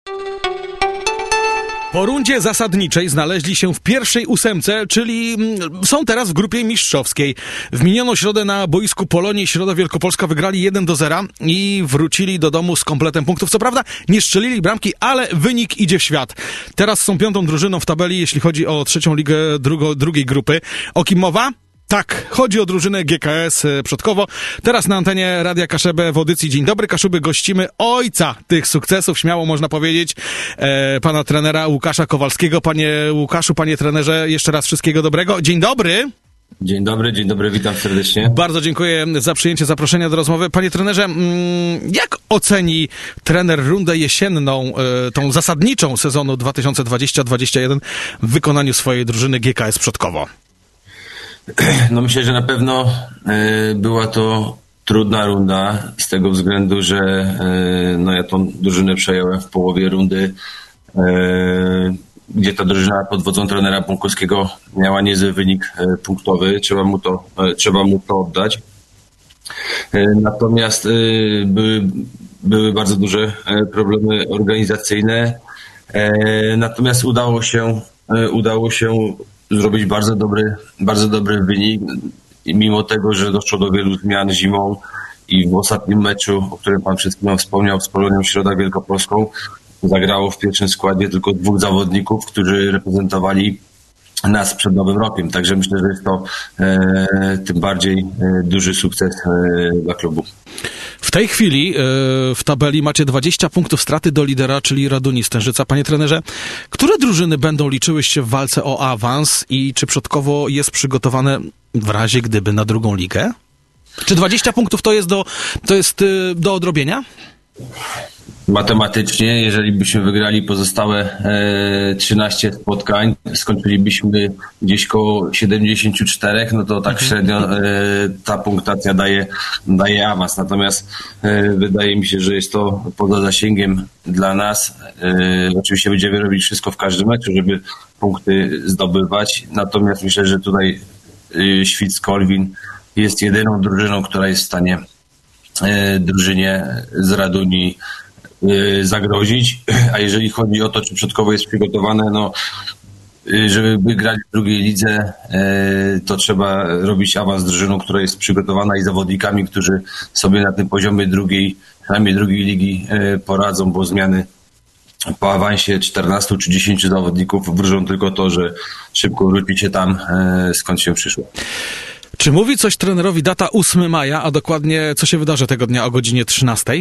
Po rundzie zasadniczej znaleźli się w pierwszej ósemce, czyli są teraz w grupie mistrzowskiej. W minioną środę na boisku Polonii Środa Wielkopolska wygrali 1-0 i wrócili do domu z kompletem punktów. Co prawda nie strzelili bramki, ale wynik idzie w świat. Teraz są piątą drużyną w tabeli, jeśli chodzi o trzecią ligę drugiej grupy. O kim mowa? Tak, chodzi o drużynę GKS Przodkowo. Teraz na antenie Radia Kaszebę w audycji Dzień Dobry Kaszuby gościmy ojca tych sukcesów, śmiało można powiedzieć, pana trenera Łukasza Kowalskiego. Panie Łukaszu, panie trenerze, jeszcze raz wszystkiego dobrego. Dzień dobry. Dzień dobry, witam serdecznie. Bardzo dziękuję za przyjęcie zaproszenia do rozmowy. Panie trenerze, jak oceni trener rundę jesienną, tą zasadniczą sezonu 2020-2021 w wykonaniu swojej drużyny GKS Przodkowo? No myślę, że na pewno była to trudna runda z tego względu, że no ja tą drużynę przejąłem w połowie rundy, gdzie ta drużyna pod wodzą trenera Bąkowskiego miała niezły wynik punktowy. Trzeba mu to oddać. Natomiast były bardzo duże problemy organizacyjne. Natomiast udało się zrobić bardzo dobry wynik, mimo tego, że doszło do wielu zmian zimą i w ostatnim meczu, o którym pan przed chwilą wspomniał, z Polonią Środa Wielkopolską, zagrało w pierwszym składzie tylko 2 zawodników, którzy reprezentowali nas przed Nowym Rokiem. Także myślę, że jest to tym bardziej duży sukces dla klubu. W tej chwili w tabeli macie 20 punktów straty do lidera, czyli Raduni Stężyca. Panie trenerze, które drużyny będą liczyły się w walce o awans i czy Przodkowo jest przygotowane w razie gdyby na drugą ligę? Czy 20 punktów to jest do odrobienia? Matematycznie, jeżeli byśmy wygrali pozostałe 13 spotkań, skończylibyśmy gdzieś koło 74, no to tak średnio ta punktacja daje awans. Natomiast wydaje mi się, że jest to poza zasięgiem dla nas. Oczywiście będziemy robić wszystko w każdym meczu, żeby punkty zdobywać. Natomiast myślę, że tutaj Świdz-Kolwin jest jedyną drużyną, która jest w stanie drużynie z Raduni zagrozić, a jeżeli chodzi o to, czy Przodkowo jest przygotowane, no żeby grać w drugiej lidze, to trzeba robić awans z drużyną, która jest przygotowana i zawodnikami, którzy sobie na tym poziomie przynajmniej drugiej ligi poradzą, bo zmiany po awansie 14 czy 10 zawodników wróżą tylko to, że szybko wrócicie tam, skąd się przyszło. Czy mówi coś trenerowi data 8 maja, a dokładnie co się wydarzy tego dnia o godzinie 13?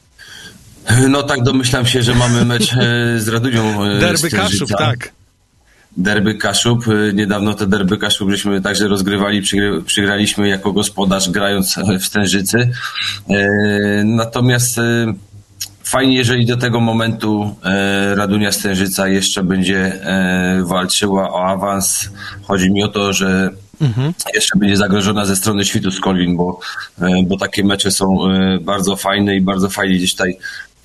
No tak, domyślam się, że mamy mecz z Radunią. Derby Kaszub, tak. Derby Kaszub. Niedawno te Derby Kaszub żeśmy także rozgrywali, przegraliśmy jako gospodarz grając w Stężycy. Natomiast fajnie, jeżeli do tego momentu Radunia Stężyca jeszcze będzie walczyła o awans. Chodzi mi o to, że jeszcze będzie zagrożona ze strony Świdów-Kolwin, bo takie mecze są bardzo fajne i bardzo fajnie gdzieś tutaj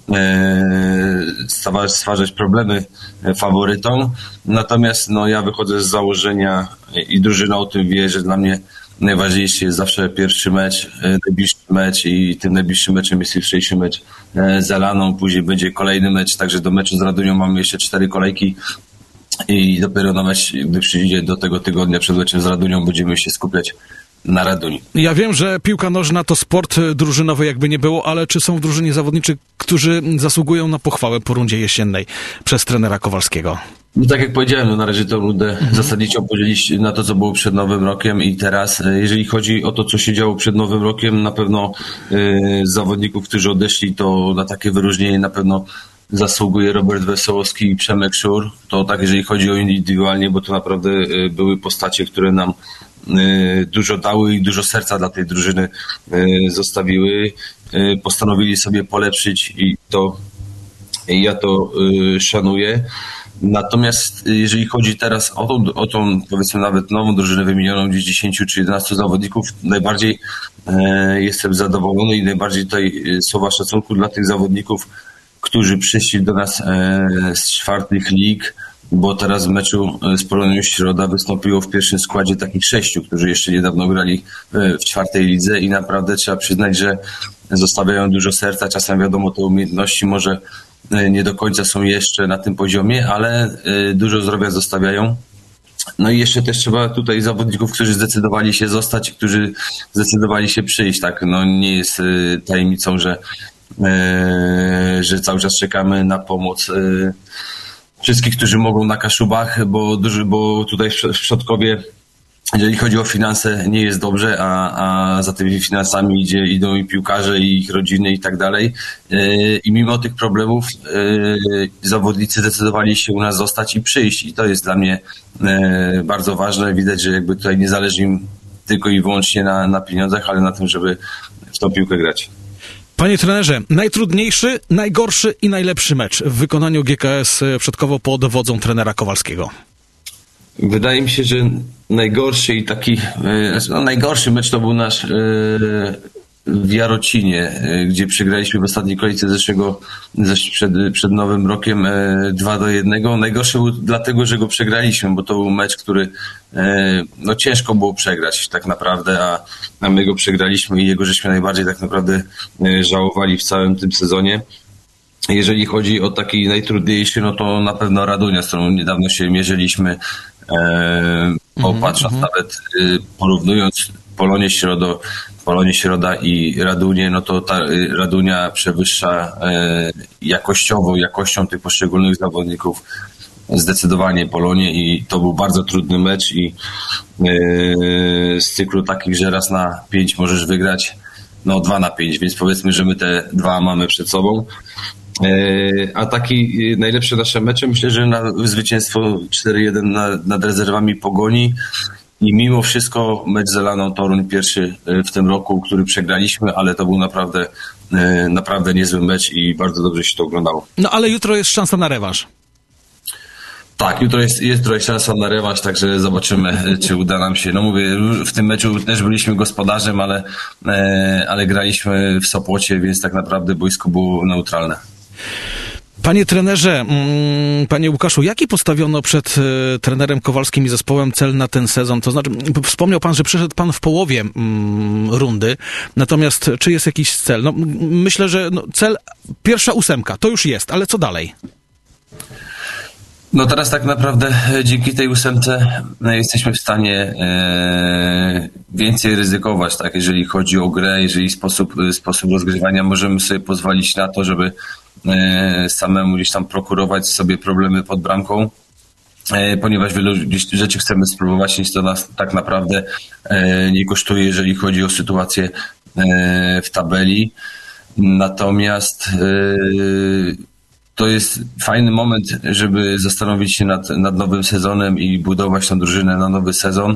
stwarzać problemy faworytom. Natomiast no, ja wychodzę z założenia i drużyna o tym wie, że dla mnie najważniejszy jest zawsze pierwszy mecz, najbliższy mecz i tym najbliższym meczem jest jutrzejszy mecz z Elaną, później będzie kolejny mecz, także do meczu z Radunią mamy jeszcze 4 kolejki i dopiero na mecz, gdy przyjdzie do tego tygodnia przed meczem z Radunią, będziemy się skupiać na Raduni. Ja wiem, że piłka nożna to sport drużynowy, jakby nie było, ale czy są w drużynie zawodnicy, którzy zasługują na pochwałę po rundzie jesiennej przez trenera Kowalskiego? No tak jak powiedziałem, no należy tę rundę zasadniczą podzielić na to, co było przed Nowym Rokiem i teraz. Jeżeli chodzi o to, co się działo przed Nowym Rokiem, na pewno z zawodników, którzy odeszli, to na takie wyróżnienie na pewno zasługuje Robert Wesołowski i Przemek Szur. To tak, jeżeli chodzi o indywidualnie, bo to naprawdę były postacie, które nam dużo dały i dużo serca dla tej drużyny zostawiły. Postanowili sobie polepszyć i ja to szanuję. Natomiast jeżeli chodzi teraz o tą powiedzmy nawet nową drużynę wymienioną gdzieś 10 czy 11 zawodników, najbardziej jestem zadowolony i najbardziej tutaj słowa szacunku dla tych zawodników, którzy przyszli do nas z 4 lig, bo teraz w meczu z Polonią Środa wystąpiło w pierwszym składzie takich 6, którzy jeszcze niedawno grali w 4 lidze i naprawdę trzeba przyznać, że zostawiają dużo serca. Czasem wiadomo, te umiejętności może nie do końca są jeszcze na tym poziomie, ale dużo zdrowia zostawiają. No i jeszcze też trzeba tutaj zawodników, którzy zdecydowali się zostać, którzy zdecydowali się przyjść, tak, no nie jest tajemnicą, że cały czas czekamy na pomoc wszystkich, którzy mogą na Kaszubach, bo tutaj w Przodkowie, jeżeli chodzi o finanse, nie jest dobrze, a za tymi finansami idą i piłkarze, i ich rodziny i tak dalej. I mimo tych problemów zawodnicy zdecydowali się u nas zostać i przyjść. I to jest dla mnie bardzo ważne. Widać, że jakby tutaj nie zależy im tylko i wyłącznie na pieniądzach, ale na tym, żeby w tą piłkę grać. Panie trenerze, najtrudniejszy, najgorszy i najlepszy mecz w wykonaniu GKS Przodkowo pod wodzą trenera Kowalskiego? Wydaje mi się, że najgorszy mecz to był nasz w Jarocinie, gdzie przegraliśmy w ostatniej kolejce przed Nowym Rokiem 2-1. Najgorszy był dlatego, że go przegraliśmy, bo to był mecz, który ciężko było przegrać tak naprawdę, a my go przegraliśmy i jego żeśmy najbardziej tak naprawdę żałowali w całym tym sezonie. Jeżeli chodzi o taki najtrudniejszy, no to na pewno Radunia, z którą niedawno się mierzyliśmy, patrząc nawet porównując Polonię Środa i Radunię, no to ta Radunia przewyższa jakością tych poszczególnych zawodników zdecydowanie Polonię i to był bardzo trudny mecz i z cyklu takich, że raz na 5 możesz wygrać, 2 na 5, więc powiedzmy, że my te 2 mamy przed sobą. A taki najlepsze nasze mecze, myślę, że na zwycięstwo 4-1 nad rezerwami Pogoni i mimo wszystko mecz z Elaną Toruń pierwszy w tym roku, który przegraliśmy, ale to był naprawdę niezły mecz i bardzo dobrze się to oglądało. No ale jutro jest szansa na rewanż. Tak, jutro jest szansa na rewanż, także zobaczymy, czy uda nam się. No mówię, w tym meczu też byliśmy gospodarzem, ale graliśmy w Sopocie, więc tak naprawdę boisko było neutralne. Panie trenerze, panie Łukaszu, jaki postawiono przed trenerem Kowalskim i zespołem cel na ten sezon? To znaczy, wspomniał pan, że przyszedł pan w połowie rundy, natomiast czy jest jakiś cel? No, myślę, że cel, pierwsza 8, to już jest, ale co dalej? No teraz tak naprawdę dzięki tej 8 jesteśmy w stanie więcej ryzykować, tak? Jeżeli chodzi o grę, jeżeli sposób rozgrywania, możemy sobie pozwolić na to, żeby samemu gdzieś tam prokurować sobie problemy pod bramką, ponieważ wielu rzeczy chcemy spróbować, nic to nas tak naprawdę nie kosztuje, jeżeli chodzi o sytuację w tabeli. Natomiast to jest fajny moment, żeby zastanowić się nad nowym sezonem i budować tą drużynę na nowy sezon,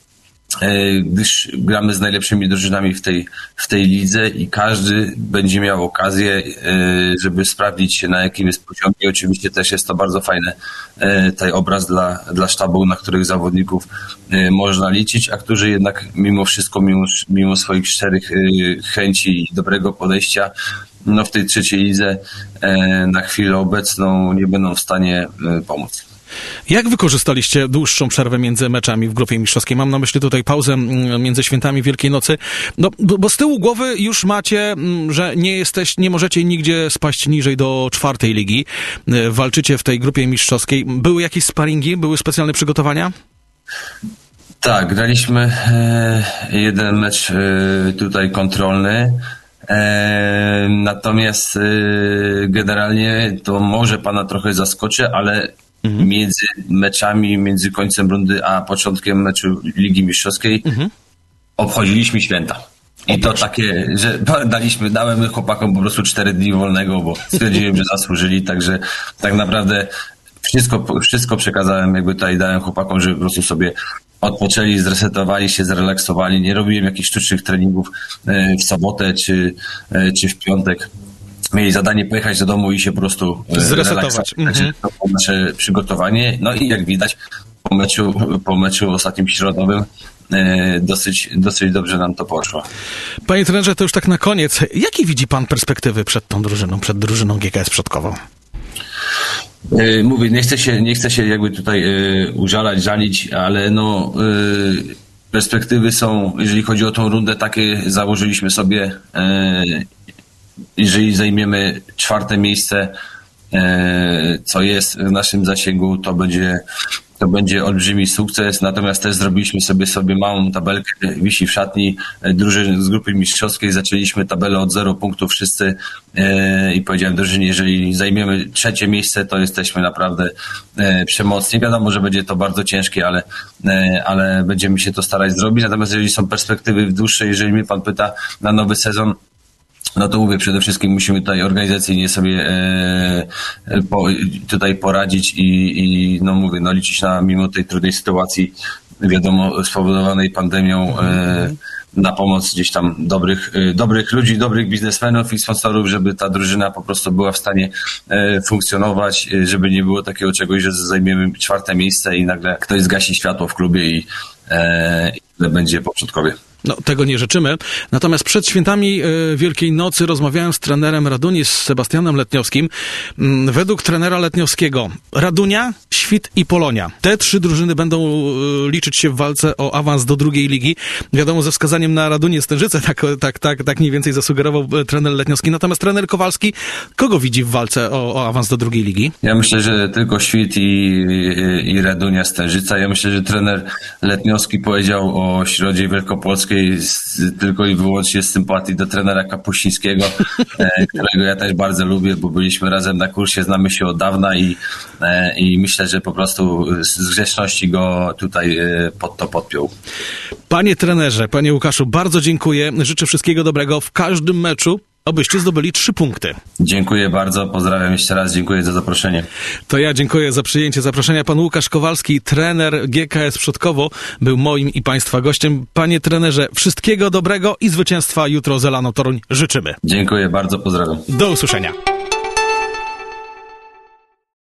gdyż gramy z najlepszymi drużynami w tej lidze i każdy będzie miał okazję, żeby sprawdzić się, na jakim jest poziomie. I oczywiście też jest to bardzo fajny tutaj obraz dla sztabu, na których zawodników można liczyć, a którzy jednak mimo wszystko, mimo swoich szczerych chęci i dobrego podejścia, w tej trzeciej lidze na chwilę obecną nie będą w stanie pomóc. Jak wykorzystaliście dłuższą przerwę między meczami w grupie mistrzowskiej? Mam na myśli tutaj pauzę między świętami Wielkiej Nocy. No, bo z tyłu głowy już macie, że nie możecie nigdzie spaść niżej do 4. ligi. Walczycie w tej grupie mistrzowskiej. Były jakieś sparingi? Były specjalne przygotowania? Tak, graliśmy jeden mecz tutaj kontrolny. Natomiast generalnie to może pana trochę zaskoczy, ale między meczami, między końcem rundy a początkiem meczu Ligi Mistrzowskiej obchodziliśmy święta. I to takie, że dałem chłopakom po prostu 4 dni wolnego, bo stwierdziłem, że zasłużyli, także tak naprawdę wszystko przekazałem, jakby tutaj dałem chłopakom, żeby po prostu sobie odpoczęli, zresetowali się, zrelaksowali. Nie robiłem jakichś sztucznych treningów w sobotę czy w piątek. Mieli zadanie pojechać do domu i się po prostu zresetować. To było nasze przygotowanie. No i jak widać po meczu ostatnim środowym dosyć dobrze nam to poszło. Panie trenerze, to już tak na koniec. Jakie widzi pan perspektywy przed tą drużyną, przed drużyną GKS Przodkowo? Mówię, nie chcę się jakby tutaj żalić, ale perspektywy są, jeżeli chodzi o tą rundę, takie założyliśmy sobie, jeżeli zajmiemy 4. miejsce, co jest w naszym zasięgu, to będzie olbrzymi sukces, natomiast też zrobiliśmy sobie małą tabelkę, wisi w szatni drużyn z grupy mistrzowskiej, zaczęliśmy tabelę od 0 punktów wszyscy i powiedziałem drużynie, jeżeli zajmiemy 3. miejsce, to jesteśmy naprawdę przemocni. Wiadomo, że będzie to bardzo ciężkie, ale będziemy się to starać zrobić, natomiast jeżeli są perspektywy dłuższe, jeżeli mnie pan pyta na nowy sezon, no to mówię, przede wszystkim musimy tutaj organizacyjnie sobie tutaj poradzić i no mówię, no liczyć mimo tej trudnej sytuacji, wiadomo, spowodowanej pandemią, na pomoc gdzieś tam dobrych ludzi, dobrych biznesmenów i sponsorów, żeby ta drużyna po prostu była w stanie funkcjonować, żeby nie było takiego czegoś, że zajmiemy 4. miejsce i nagle ktoś zgasi światło w klubie i będzie po przodkowie. No, tego nie życzymy. Natomiast przed świętami Wielkiej Nocy rozmawiałem z trenerem Raduni, z Sebastianem Letniowskim. Według trenera Letniowskiego Radunia, Świt i Polonia. Te 3 drużyny będą liczyć się w walce o awans do 2. ligi. Wiadomo, ze wskazaniem na Radunię Stężyce, tak mniej więcej zasugerował trener Letniowski. Natomiast trener Kowalski, kogo widzi w walce o awans do 2. ligi? Ja myślę, że tylko Świt i Radunia Stężyca. Ja myślę, że trener Letniowski powiedział o Środzie Wielkopolskiej tylko i wyłącznie z sympatii do trenera Kapuścińskiego, którego ja też bardzo lubię, bo byliśmy razem na kursie, znamy się od dawna i myślę, że po prostu z grzeczności go tutaj pod to podpiął. Panie trenerze, panie Łukaszu, bardzo dziękuję. Życzę wszystkiego dobrego w każdym meczu, abyście zdobyli 3 punkty. Dziękuję bardzo, pozdrawiam jeszcze raz, dziękuję za zaproszenie. To ja dziękuję za przyjęcie zaproszenia. Pan Łukasz Kowalski, trener GKS Przodkowo, był moim i państwa gościem. Panie trenerze, wszystkiego dobrego i zwycięstwa jutro z Elaną Toruń życzymy. Dziękuję bardzo, pozdrawiam. Do usłyszenia.